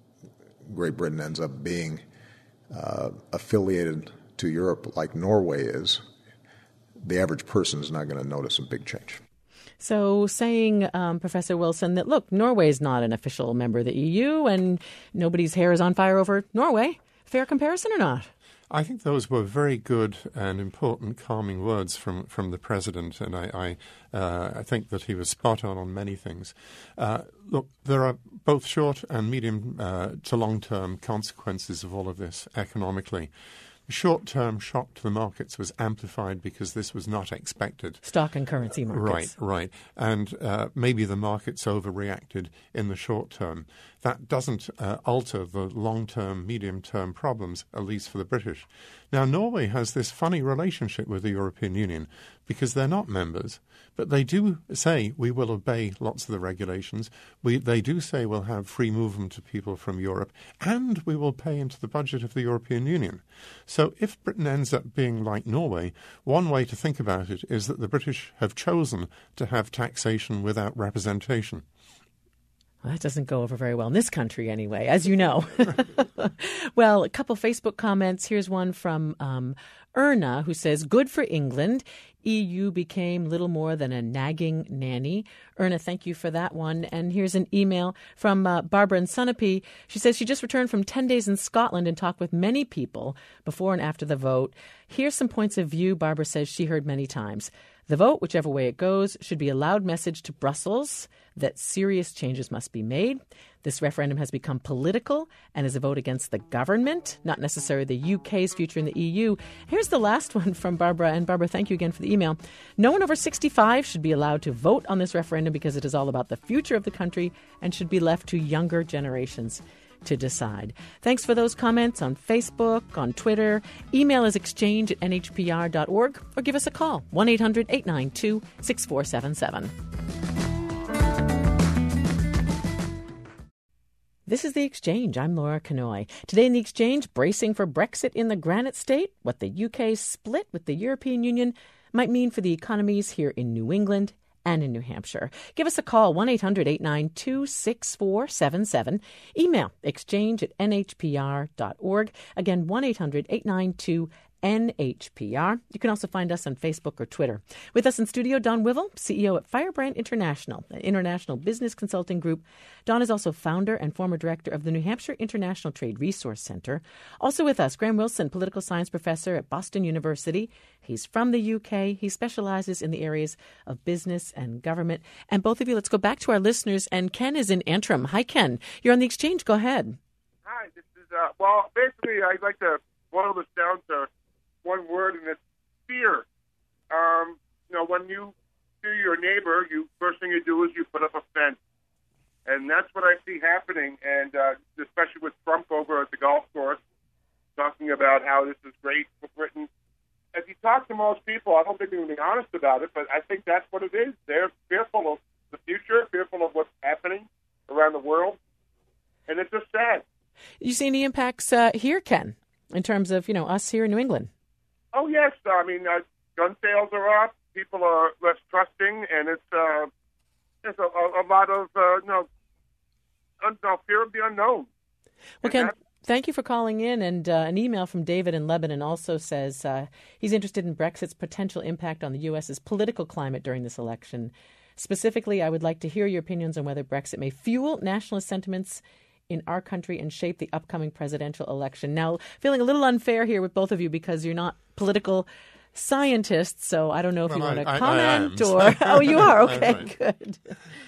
Great Britain ends up being uh, affiliated to Europe like Norway is, the average person is not going to notice a big change. So saying, um, Professor Wilson, that, look, Norway is not an official member of the E U and nobody's hair is on fire over Norway. Fair comparison or not? I think those were very good and important calming words from, from the president, and I I, uh, I think that he was spot on on many things. Uh, look, there are both short and medium uh, to long-term consequences of all of this economically. The short-term shock to the markets was amplified because this was not expected. Stock and currency markets. Right, right. And uh, maybe the markets overreacted in the short term. That doesn't uh, alter the long-term, medium-term problems, at least for the British. Now, Norway has this funny relationship with the European Union because they're not members, but they do say we will obey lots of the regulations. We, they do say we'll have free movement of people from Europe, and we will pay into the budget of the European Union. So if Britain ends up being like Norway, one way to think about it is that the British have chosen to have taxation without representation. Well, that doesn't go over very well in this country anyway, as you know. Well, a couple Facebook comments. Here's one from um, Erna, who says, good for England. E U became little more than a nagging nanny. Erna, thank you for that one. And here's an email from uh, Barbara in Sunapee. She says she just returned from ten days in Scotland and talked with many people before and after the vote. Here's some points of view Barbara says she heard many times. The vote, whichever way it goes, should be a loud message to Brussels that serious changes must be made. This referendum has become political and is a vote against the government, not necessarily the U K's future in the E U. Here's the last one from Barbara. And Barbara, thank you again for the email. No one over sixty-five should be allowed to vote on this referendum because it is all about the future of the country and should be left to younger generations to decide. Thanks for those comments on Facebook, on Twitter. Email is exchange at n h p r dot org or give us a call, one eight hundred eight nine two six four seven seven. This is The Exchange. I'm Laura Kanoy. Today in The Exchange, bracing for Brexit in the Granite State, what the U K's split with the European Union might mean for the economies here in New England and in New Hampshire. Give us a call, one eight hundred eight nine two six four seven seven. Email exchange at n h p r dot org. Again, one eight hundred eight nine two N H P R. You can also find us on Facebook or Twitter. With us in studio, Don Wivel, C E O at Firebrand International, an international business consulting group. Don is also founder and former director of the New Hampshire International Trade Resource Center. Also with us, Graham Wilson, political science professor at Boston University. He's from the U K. He specializes in the areas of business and government. And both of you, let's go back to our listeners. And Ken is in Antrim. Hi, Ken. You're on the exchange. Go ahead. Hi. This is, uh, well, basically, I'd like to boil this down to one word, and it's fear. Um, you know, when you see your neighbor, you first thing you do is you put up a fence. And that's what I see happening, and uh, especially with Trump over at the golf course, talking about how this is great for Britain. If you talk to most people, I don't think they're going to be honest about it, but I think that's what it is. They're fearful of the future, fearful of what's happening around the world, and it's just sad. You see any impacts uh, here, Ken, in terms of, you know, us here in New England? Oh, yes. I mean, uh, gun sales are up. People are less trusting, and it's uh, there's a, a, a lot of, uh, you know, un- no, fear of the unknown. Well, Ken, thank you for calling in. And uh, an email from David in Lebanon also says uh, he's interested in Brexit's potential impact on the U S's political climate during this election. Specifically, I would like to hear your opinions on whether Brexit may fuel nationalist sentiments in our country and shape the upcoming presidential election. Now, feeling a little unfair here with both of you because you're not political scientists, so I don't know if well, you want I, to I, comment I or... Oh, you are? Okay, right. Good.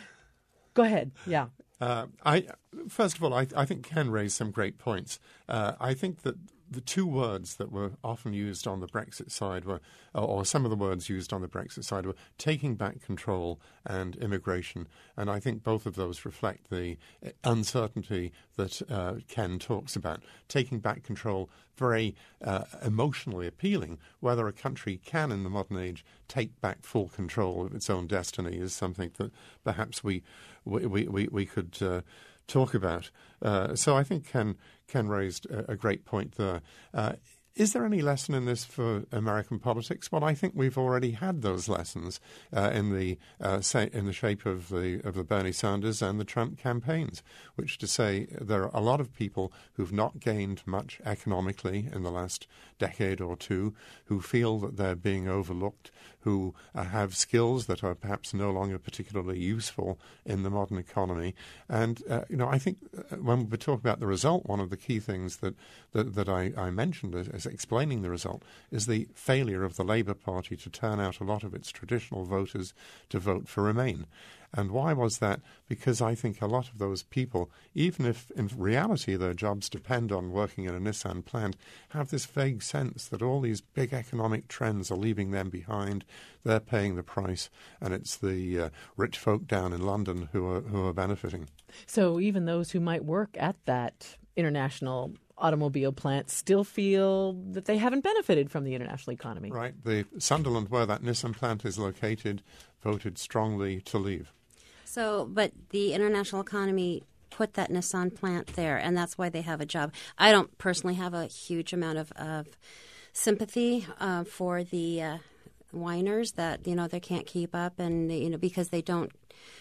Go ahead. Yeah. Uh, I first of all, I, I think Ken raised some great points. Uh, I think that the two words that were often used on the Brexit side were, or some of the words used on the Brexit side were taking back control and immigration. And I think both of those reflect the uncertainty that uh, Ken talks about. Taking back control, very uh, emotionally appealing. Whether a country can, in the modern age, take back full control of its own destiny is something that perhaps we we we, we could uh, talk about. Uh, so I think Ken Ken raised a, a great point there. Uh, is there any lesson in this for American politics? Well, I think we've already had those lessons uh, in the uh, say, in the shape of the of the Bernie Sanders and the Trump campaigns, which to say there are a lot of people who've not gained much economically in the last decade or two, who feel that they're being overlooked, who uh, have skills that are perhaps no longer particularly useful in the modern economy. And, uh, you know, I think when we talk about the result, one of the key things that, that, that I, I mentioned as, as explaining the result is the failure of the Labour Party to turn out a lot of its traditional voters to vote for Remain. And why was that? Because I think a lot of those people, even if in reality their jobs depend on working in a Nissan plant, have this vague sense that all these big economic trends are leaving them behind. They're paying the price, and it's the uh, rich folk down in London who are who are benefiting. So even those who might work at that international automobile plant still feel that they haven't benefited from the international economy. Right. The Sunderland, where that Nissan plant is located, voted strongly to leave. So, but the international economy put that Nissan plant there, and that's why they have a job. I don't personally have a huge amount of, of sympathy uh, for the uh, whiners that, you know, they can't keep up, and, you know, because they don't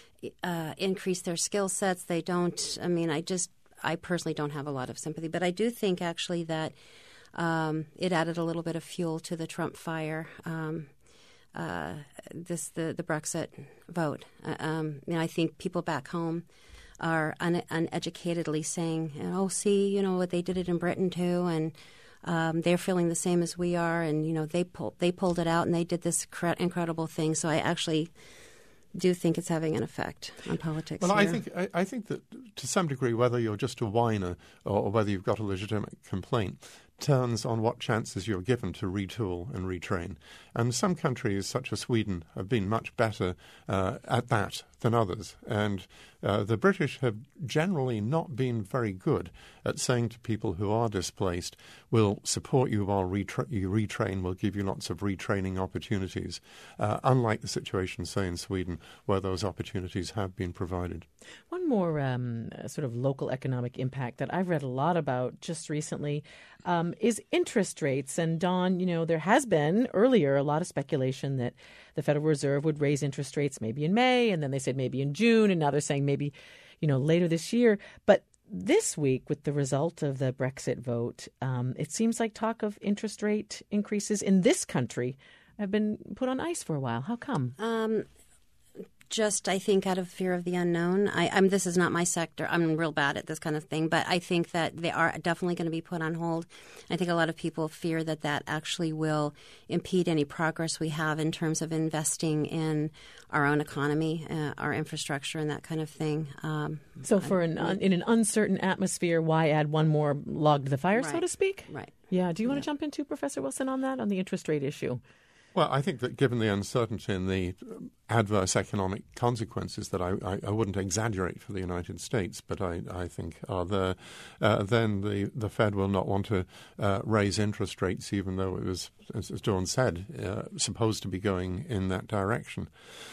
uh, increase their skill sets. They don't, I mean, I just, I personally don't have a lot of sympathy. But I do think, actually, that um, it added a little bit of fuel to the Trump fire. Um Uh, this the, the Brexit vote. Uh, um, you know, I think people back home are un- uneducatedly saying, "Oh, see, you know what they did it in Britain too," and um, they're feeling the same as we are. And you know, they pulled they pulled it out and they did this cre- incredible thing. So I actually do think it's having an effect on politics. Well, here. I think I, I think that to some degree, whether you're just a whiner or, or whether you've got a legitimate complaint, turns on what chances you're given to retool and retrain. And some countries, such as Sweden, have been much better uh, at that than others. And uh, the British have generally not been very good at saying to people who are displaced, we'll support you while retra- you retrain, we'll give you lots of retraining opportunities, uh, unlike the situation, say, in Sweden, where those opportunities have been provided. One more um, sort of local economic impact that I've read a lot about just recently um, is interest rates. And Don, you know, there has been earlier a lot of speculation that the Federal Reserve would raise interest rates maybe in May, and then they said maybe in June, and now they're saying maybe, you know, later this year. But this week, with the result of the Brexit vote, um, it seems like talk of interest rate increases in this country have been put on ice for a while. How come? Um, just, I think, out of fear of the unknown. I, I'm. This is not my sector. I'm real bad at this kind of thing. But I think that they are definitely going to be put on hold. I think a lot of people fear that that actually will impede any progress we have in terms of investing in our own economy, uh, our infrastructure, and that kind of thing. Um, so for an un, in an uncertain atmosphere, why add one more log to the fire, right. so to speak? Right. Yeah. Do you want yeah. to jump into, Professor Wilson, on that, on the interest rate issue? Well, I think that given the uncertainty and the adverse economic consequences that I, I, I wouldn't exaggerate for the United States, but I, I think are there, uh, then the, the Fed will not want to uh, raise interest rates, even though it was, as, as Dawn said, uh, supposed to be going in that direction.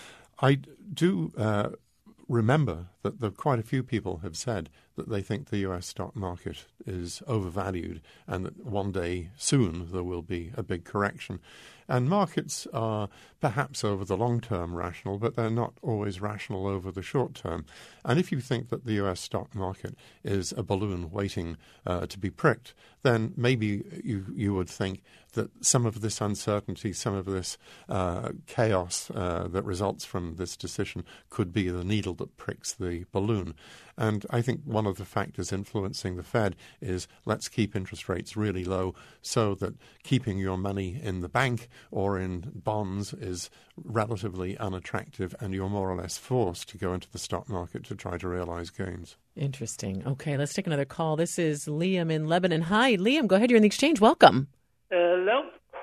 I do uh, remember that there, quite a few people have said that they think the U S stock market is overvalued and that one day soon there will be a big correction. And markets are perhaps over the long term rational, but they're not always rational over the short term. And if you think that the U S stock market is a balloon waiting uh, to be pricked, then maybe you, you would think that some of this uncertainty, some of this uh, chaos uh, that results from this decision could be the needle that pricks the balloon. And I think one of the factors influencing the Fed is let's keep interest rates really low so that keeping your money in the bank or in bonds is relatively unattractive and you're more or less forced to go into the stock market to try to realize gains. Interesting. Okay, let's take another call. This is Liam in Lebanon. Hi, Liam. Go ahead. You're in the exchange. Welcome. Hello.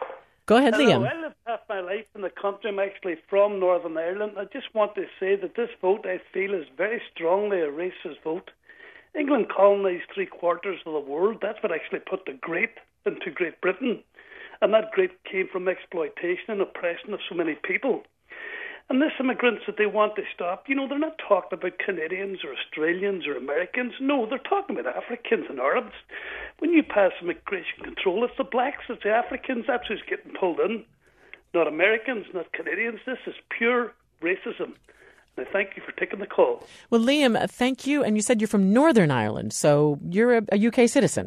Go ahead, Hello. Liam. I lived half my life in the country. I'm actually from Northern Ireland. I just want to say that this vote, I feel, is very strongly a racist vote. England colonised three quarters of the world. That's what actually put the great into Great Britain. And that great came from exploitation and oppression of so many people. And this immigrants that they want to stop, you know, they're not talking about Canadians or Australians or Americans. No, they're talking about Africans and Arabs. When you pass immigration control, it's the blacks, it's the Africans, that's who's getting pulled in. Not Americans, not Canadians. This is pure racism. And I thank you for taking the call. Well, Liam, thank you. And you said you're from Northern Ireland, so you're a, a U K citizen.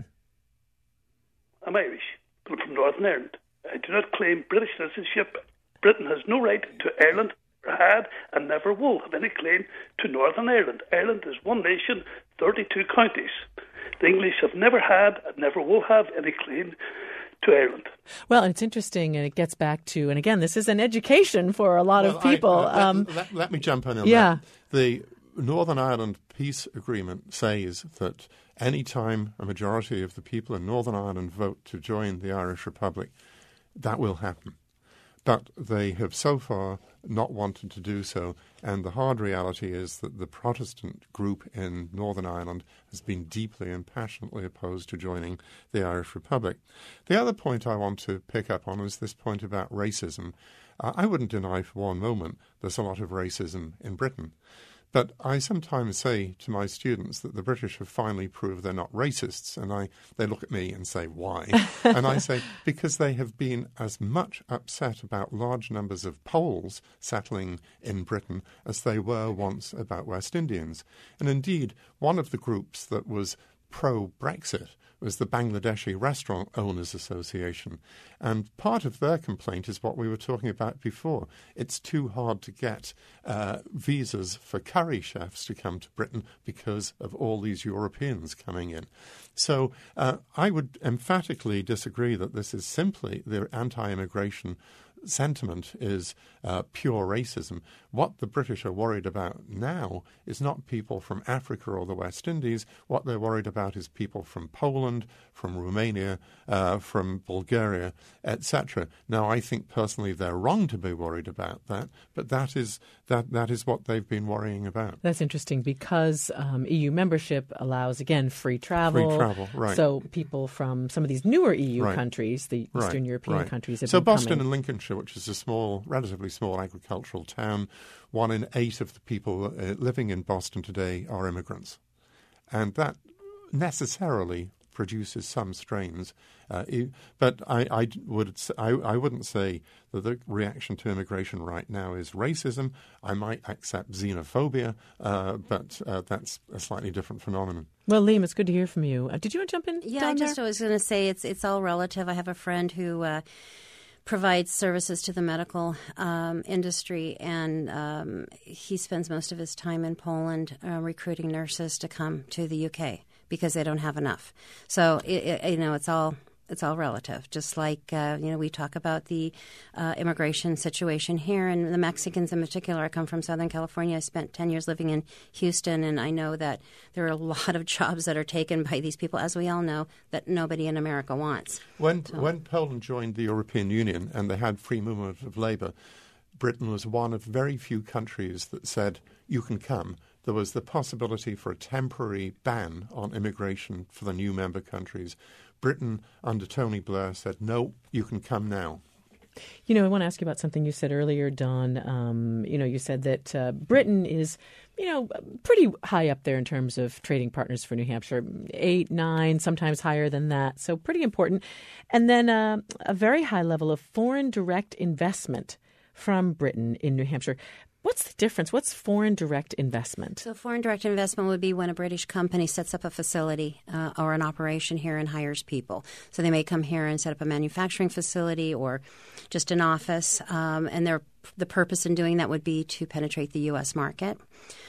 I'm Irish, but I'm from Northern Ireland. I do not claim British citizenship. Britain has no right to Ireland, had and never will have any claim to Northern Ireland. Ireland is one nation, thirty-two counties. The English have never had and never will have any claim to Ireland. Well, it's interesting, and it gets back to, and again, this is an education for a lot well, of people. I, uh, um, let, let, let me jump in on yeah. that. The Northern Ireland Peace Agreement says that any time a majority of the people in Northern Ireland vote to join the Irish Republic, that will happen. But they have so far not wanted to do so, and the hard reality is that the Protestant group in Northern Ireland has been deeply and passionately opposed to joining the Irish Republic. The other point I want to pick up on is this point about racism. Uh, I wouldn't deny for one moment there's a lot of racism in Britain. But I sometimes say to my students that the British have finally proved they're not racists, and I they look at me and say, why? And I say, because they have been as much upset about large numbers of Poles settling in Britain as they were once about West Indians. And indeed, one of the groups that was pro-Brexit was the Bangladeshi Restaurant Owners Association. And part of their complaint is what we were talking about before. It's too hard to get uh, visas for curry chefs to come to Britain because of all these Europeans coming in. So uh, I would emphatically disagree that this is simply the anti-immigration sentiment is uh, pure racism. What the British are worried about now is not people from Africa or the West Indies. What they're worried about is people from Poland, from Romania, uh, from Bulgaria, et cetera. Now, I think personally they're wrong to be worried about that, but that is that that is what they've been worrying about. That's interesting because um, E U membership allows, again, free travel. Free travel, right. So people from some of these newer E U right. countries, the Eastern right. European right. countries, have so been Boston coming. and Lincolnshire, which is a small, relatively small agricultural town, one in eight of the people uh, living in Boston today are immigrants. And that necessarily produces some strains. Uh, it, but I, I would I, I wouldn't say that the reaction to immigration right now is racism. I might accept xenophobia, uh, but uh, that's a slightly different phenomenon. Well, Liam, it's good to hear from you. Uh, did you want to jump in? Yeah, down I just there? was going to say it's it's all relative. I have a friend who uh, provides services to the medical um, industry, and um, he spends most of his time in Poland uh, recruiting nurses to come to the U K because they don't have enough. So it, it, you know, it's all. It's all relative, just like, uh, you know, we talk about the uh, immigration situation here, and the Mexicans in particular. I come from Southern California. I spent ten years living in Houston, and I know that there are a lot of jobs that are taken by these people, as we all know, that nobody in America wants. When, so. when Poland joined the European Union and they had free movement of labour, Britain was one of very few countries that said, you can come. There was the possibility for a temporary ban on immigration for the new member countries. Britain, under Tony Blair, said, no, you can come now. You know, I want to ask you about something you said earlier, Don. Um, you know, you said that uh, Britain is, you know, pretty high up there in terms of trading partners for New Hampshire, eight, nine, sometimes higher than that. So pretty important. And then uh, a very high level of foreign direct investment from Britain in New Hampshire. What's the difference? What's foreign direct investment? So foreign direct investment would be when a British company sets up a facility uh, or an operation here and hires people. So they may come here and set up a manufacturing facility or just an office, um, and their the purpose in doing that would be to penetrate the U S market.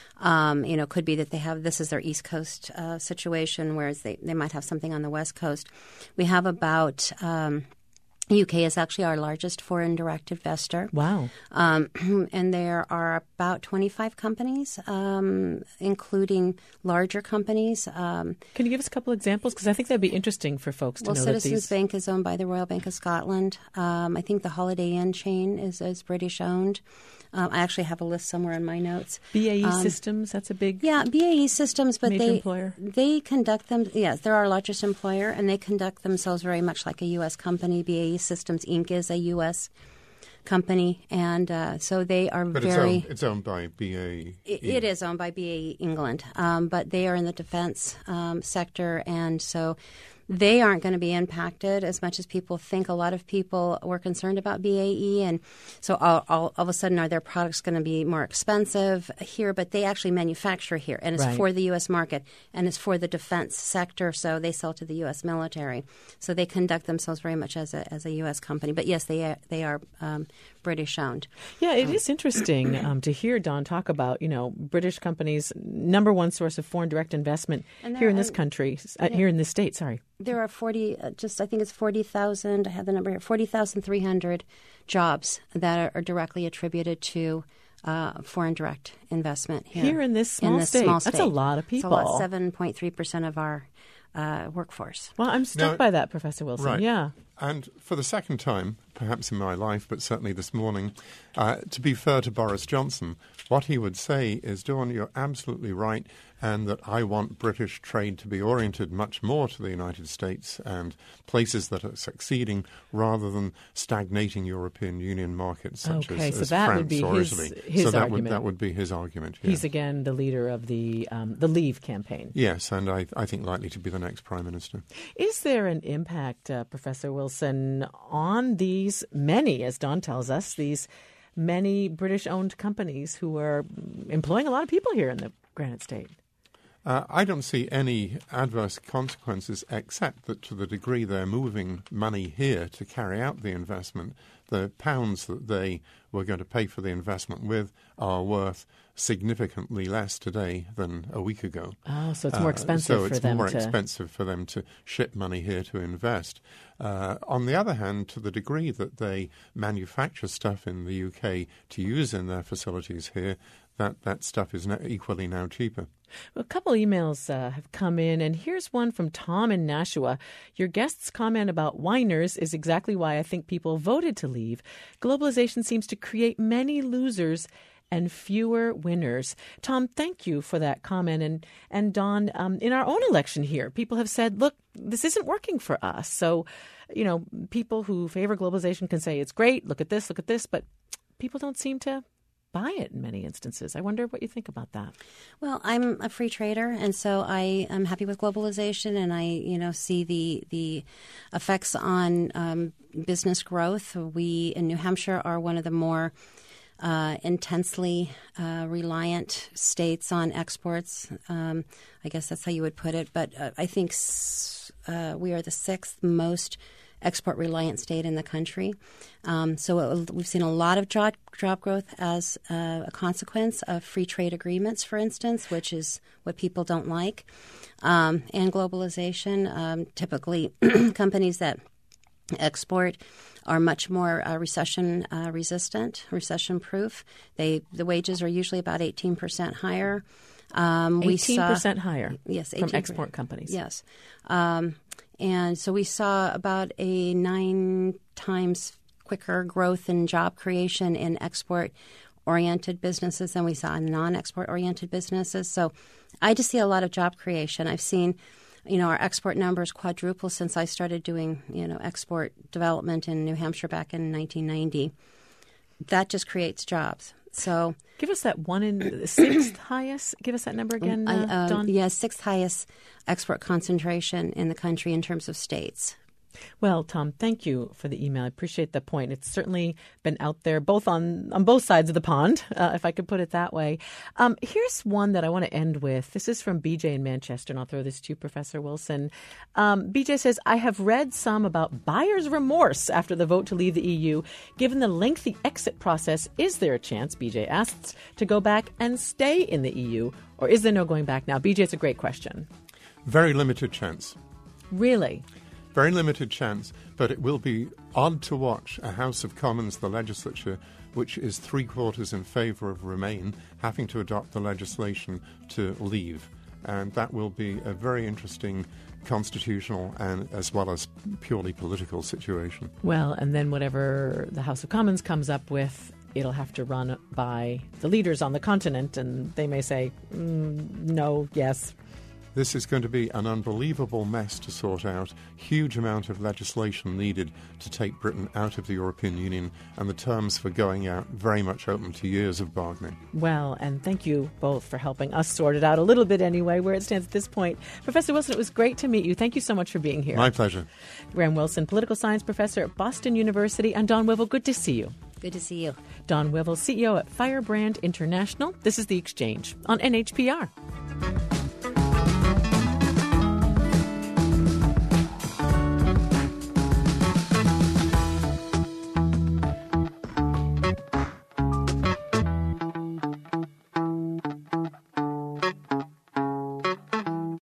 Um, you know, could be that they have, this is their East Coast uh, situation, whereas they, they might have something on the West Coast. We have about... Um, U K is actually our largest foreign direct investor. Wow. Um, and there are about twenty-five companies, um, including larger companies. Um, Can you give us a couple examples? Because I think that'd be interesting for folks to well, know Citizens that these... Bank is owned by the Royal Bank of Scotland. Um, I think the Holiday Inn chain is, is British owned. Um, I actually have a list somewhere in my notes. B A E um, Systems, that's a big yeah, B A E Systems, but major they employer. they conduct them. Yes, they're our largest employer, and they conduct themselves very much like a U S company. B A E Systems Incorporated is a U S company, and uh, so they are but very. It's owned, it's owned by B A E. It, it is owned by B A E England, um, but they are in the defense um, sector, and so. They aren't going to be impacted as much as people think. A lot of people were concerned about B A E, and so all, all, all of a sudden are their products going to be more expensive here? But they actually manufacture here, and it's right. for the U S market, and it's for the defense sector, so they sell to the U S military. So they conduct themselves very much as a, as a U S company. But yes, they are, they are um, British owned. Yeah, it is interesting um, to hear Don talk about, you know, British companies' number one source of foreign direct investment And here in there- this country, uh, here in this state, sorry. There are forty, uh, just I think it's forty thousand. I have the number here. Forty thousand three hundred jobs that are, are directly attributed to uh, foreign direct investment here, Here in this small in this state. Small That's state. a lot of people. It's a lot, seven point three percent of our uh, workforce. Well, I'm struck Now- by that, Professor Wilson. Right. Yeah. And for the second time, perhaps in my life, but certainly this morning, uh, to be fair to Boris Johnson, what he would say is, Dawn, you're absolutely right, and that I want British trade to be oriented much more to the United States and places that are succeeding rather than stagnating European Union markets such Okay, as, so as that France would be or his- Italy. his so that argument. would that would be his argument. Yeah. He's again the leader of the um, the Leave campaign. Yes, and I, I think likely to be the next Prime Minister. Is there an impact, uh, Professor Wilson, on these many, as Don tells us, these many British-owned companies who are employing a lot of people here in the Granite State? Uh, I don't see any adverse consequences except that to the degree they're moving money here to carry out the investment, the pounds that they were going to pay for the investment with are worth significantly less today than a week ago. Oh, so it's more Uh, expensive so for it's them more to... expensive for them to ship money here to invest. Uh, on the other hand, to the degree that they manufacture stuff in the U K to use in their facilities here, that, that stuff is now equally now cheaper. Well, a couple emails uh, have come in, and here's one from Tom in Nashua. Your guest's comment about whiners is exactly why I think people voted to leave. Globalization seems to create many losers and fewer winners. Tom, thank you for that comment. And, and Don, um, in our own election here, people have said, look, this isn't working for us. So, you know, people who favor globalization can say it's great, look at this, look at this, but people don't seem to buy it in many instances. I wonder what you think about that. Well, I'm a free trader, and so I am happy with globalization, and I, you know, see the the effects on um, business growth. We in New Hampshire are one of the more uh, intensely uh, reliant states on exports. Um, I guess that's how you would put it. But uh, I think uh, we are the sixth most export-reliant state in the country. Um, so it, we've seen a lot of job, job growth as uh, a consequence of free trade agreements, for instance, which is what people don't like, um, and globalization. Um, typically, companies that export are much more uh, recession uh, resistant, recession proof. They the wages are usually about eighteen percent higher. Um, eighteen percent higher. Yes, from export companies. Yes. Um, And so we saw about a nine times quicker growth in job creation in export-oriented businesses than we saw in non-export-oriented businesses. So I just see a lot of job creation. I've seen, you know, our export numbers quadruple since I started doing, you know, export development in New Hampshire back in nineteen ninety. That just creates jobs. So give us that one in the sixth highest. Give us that number again, uh, uh, Dawn. Yeah, sixth highest export concentration in the country in terms of states. Well, Tom, thank you for the email. I appreciate the point. It's certainly been out there both on, on both sides of the pond, uh, if I could put it that way. Um, here's one that I want to end with. This is from B J in Manchester, and I'll throw this to you, Professor Wilson. Um, B J says, I have read some about buyer's remorse after the vote to leave the E U. Given the lengthy exit process, is there a chance, B J asks, to go back and stay in the E U? Or is there no going back now? B J, it's a great question. Very limited chance. Really? Very limited chance, but it will be odd to watch a House of Commons, the legislature, which is three-quarters in favour of Remain, having to adopt the legislation to leave. And that will be a very interesting constitutional and as well as purely political situation. Well, and then whatever the House of Commons comes up with, it'll have to run by the leaders on the continent, and they may say, mm, no, yes. This is going to be an unbelievable mess to sort out, huge amount of legislation needed to take Britain out of the European Union, and the terms for going out very much open to years of bargaining. Well, and thank you both for helping us sort it out a little bit anyway, where it stands at this point. Professor Wilson, it was great to meet you. Thank you so much for being here. My pleasure. Graham Wilson, political science professor at Boston University, and Dawn Wivel, good to see you. Good to see you. Dawn Wivel, C E O at Firebrand International. This is The Exchange on N H P R.